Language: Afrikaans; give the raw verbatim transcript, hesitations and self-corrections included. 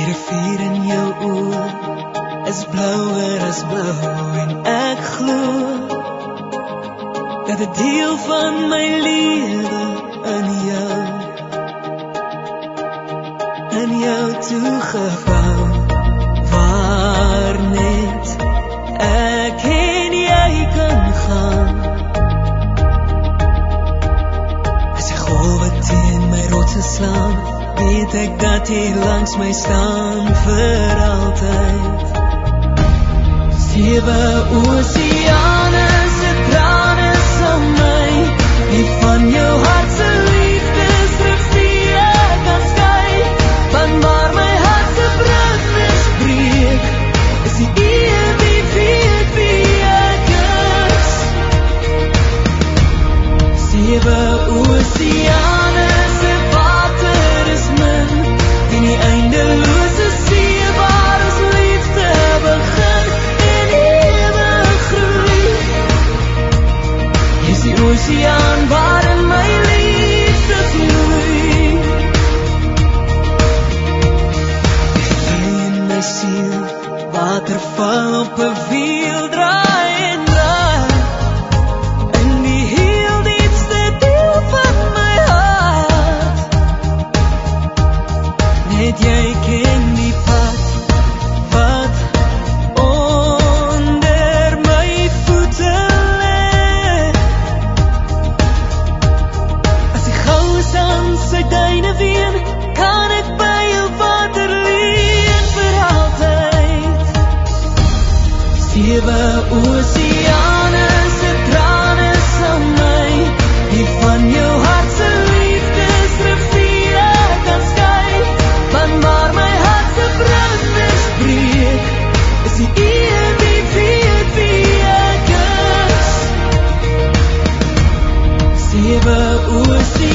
rivier in jou oë is blouer as blou en ek glo dat 'n deel van my lewe in jou in jou toegebou waar net ek en jy kan gaan. As die golwe teen my rotse slaan, weet ek dat jy langs my staan vir altyd. Sewe oseane se trane sal my nie van jou hart se liefdesrivier kan skei, van waar my hart se brug breek, is die een wie weet wie ek is. Sewe oseane se water is min, en die eindelose see waar ons liefde begin en ewig groei. Jy is die oseaan waarin my liefde vloei. Die vloei in my siel, waterval op 'n wiel, draai en draai in die heel diepste deel van my hart. Net jy ken die pad wat onder my voete lê. As die goue aan sy duine ween, kan ek by jou water leen vir altyd. Sewe oseane se trane sal my nie van jou hart se liefdesrivier kan skei, van waar my hart se brug breek, is die een wie weet wie ek is. Sewe oseane